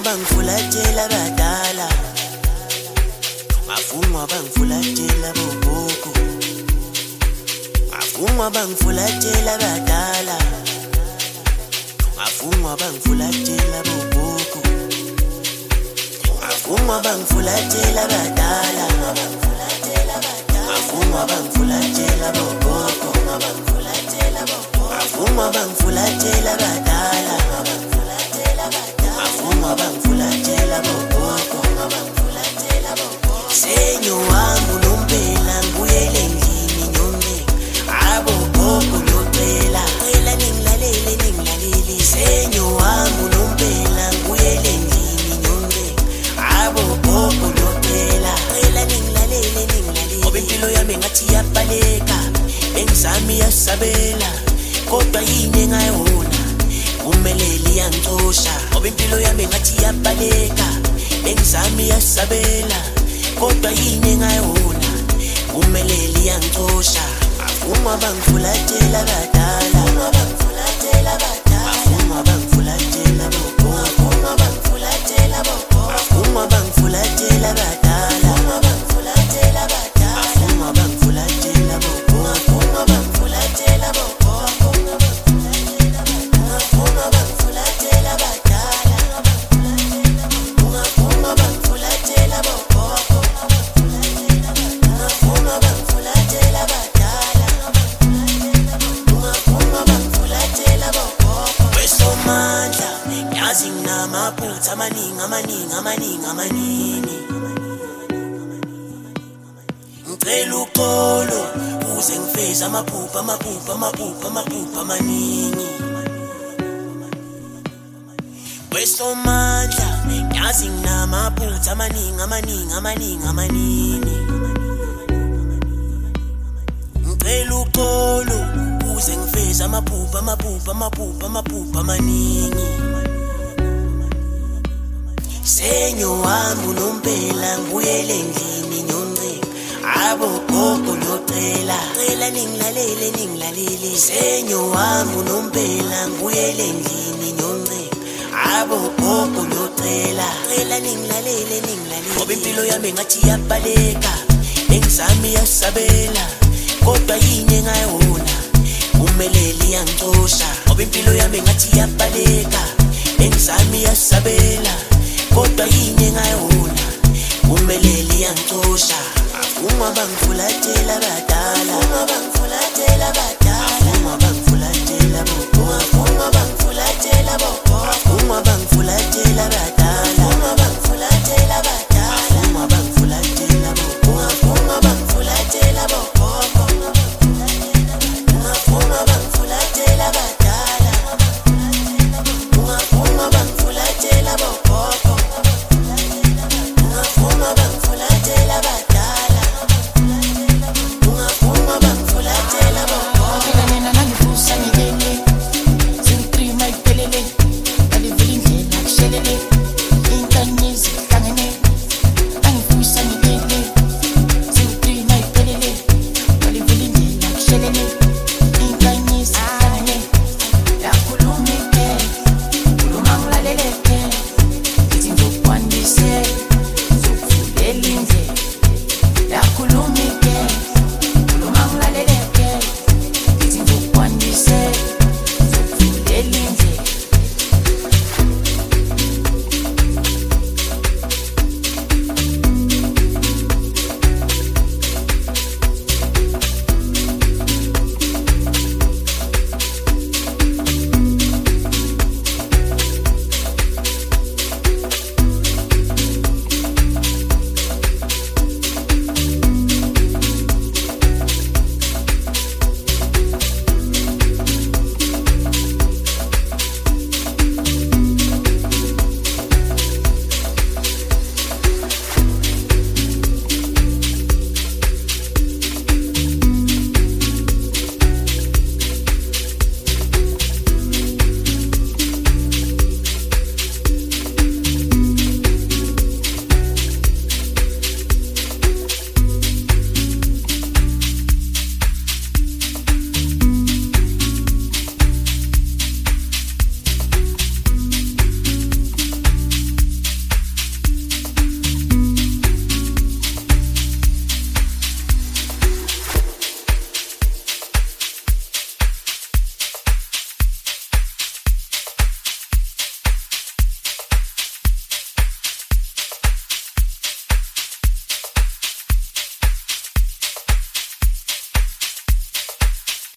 bangifulatela badala, ngafungwa bangifulatela bogogo, ngafungwa bangifulatela badala, ngafungwa bangifulatela bogogo, ngafungwa bangifulatela badala, ngafungwa bangifulatela bogogo, ngafungwa bangifulatela badala, ngafungwa bangifulatela bogogo. Senyo wangu nompela ngibuyele ngini nyonke, abo gogo ngiyocela, cela ningilalele. Senyo wangu nompela ngibuyele ngini nyonke, abo gogo ngiyocela, cela ningilalele. Ngoba impilo yami ngathi yabaleka, engizami yasabela, kodwa yini engayona umeleli yangicosha. Ngoba impilo yami ngathi yabaleka, engizami yasabela, kodwa yini engayona umeleli yangicosha. Ngafungwa bangifulatela badala, ngafungwa bangifulatela bogogo, ngafungwa bangifulatela badala, ngafungwa bangifulatela bogogo, ngafungwa bangifulatela badala, ngafungwa bangifulatela bogogo, ngafungwa bangifulatela badala, ngafungwa bangifulatela bogogo. Wesomandla yazi nginamaphutha amaningi. Ngicela uxolo uze ngifeze amaphupha amaningi. Wesomandla yazi nginamaphutha amaningi. Ngicela uxolo uze ngifeze amaphupha amaningi. Senyo wami unompela ngibuyele ngini nyonke, abo gogo ngiyocela, cela ningilalele. Senyo wami unompela ngibuyele ngini nyonke, abo gogo ngiyocela, cela ningilalele. Ngoba impilo yami ngathi yabaleka, engizami yasabela, kodwa yini engayona umeleli yangicosha. Ngoba impilo yami ngathi yabaleka, engizami yasabela, kodwa yini engayona umeleli yangicosha. Ngafungwa bangifulatela badala, ngafungwa bangifulatela bogogo, ngafungwa